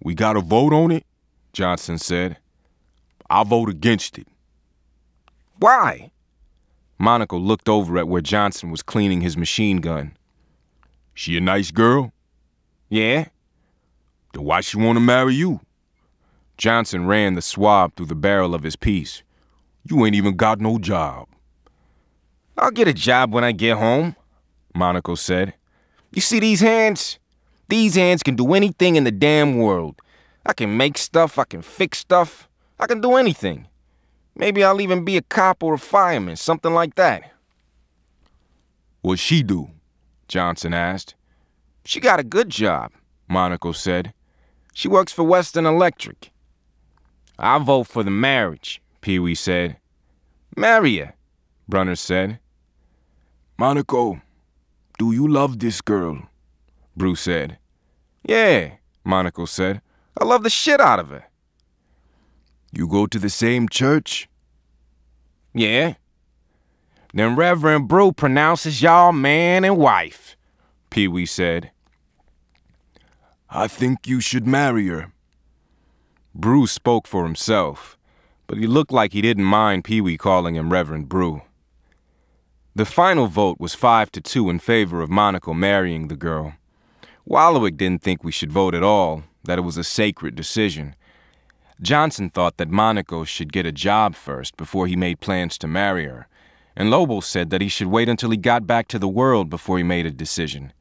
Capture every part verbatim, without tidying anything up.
We got a vote on it? Johnson said. I'll vote against it. Why? Monaco looked over at where Johnson was cleaning his machine gun. She a nice girl? Yeah. Then why she want to marry you? Johnson ran the swab through the barrel of his piece. You ain't even got no job. I'll get a job when I get home, Monaco said. You see these hands? These hands can do anything in the damn world. I can make stuff, I can fix stuff, I can do anything. Maybe I'll even be a cop or a fireman, something like that. What'd she do? Johnson asked. She got a good job, Monaco said. She works for Western Electric. I'll vote for the marriage, Pee-wee said. Marry her, Brunner said. Monaco, do you love this girl? Bruce said. Yeah, Monaco said. I love the shit out of her. You go to the same church? Yeah. Then Reverend Brew pronounces y'all man and wife, Pee-wee said. I think you should marry her. Brew spoke for himself, but he looked like he didn't mind Pee-wee calling him Reverend Brew. The final vote was five to two in favor of Monaco marrying the girl. Wallowik didn't think we should vote at all, that it was a sacred decision. Johnson thought that Monaco should get a job first before he made plans to marry her, and Lobo said that he should wait until he got back to the world before he made a decision.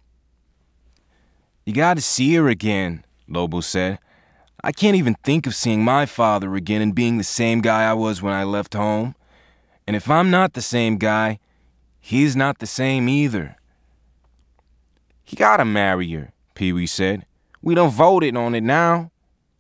You gotta see her again, Lobo said. I can't even think of seeing my father again and being the same guy I was when I left home. And if I'm not the same guy, he's not the same either. He gotta marry her, Pee-wee said. We done voted on it now.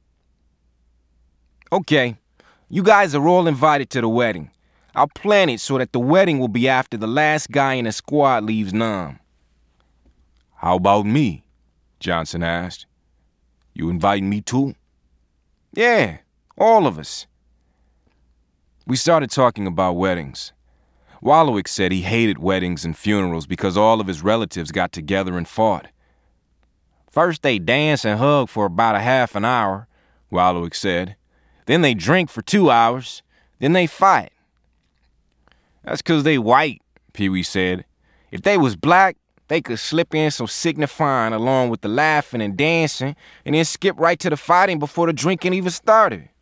Okay, you guys are all invited to the wedding. I'll plan it so that the wedding will be after the last guy in the squad leaves Nam. How about me? Johnson asked. You inviting me too? Yeah, all of us. We started talking about weddings. Wallowik said he hated weddings and funerals because all of his relatives got together and fought. First they dance and hug for about a half an hour, Wallowik said. Then they drink for two hours. Then they fight. That's 'cause they white, Pee-wee said. If they was black, they could slip in some signifying along with the laughing and dancing and then skip right to the fighting before the drinking even started.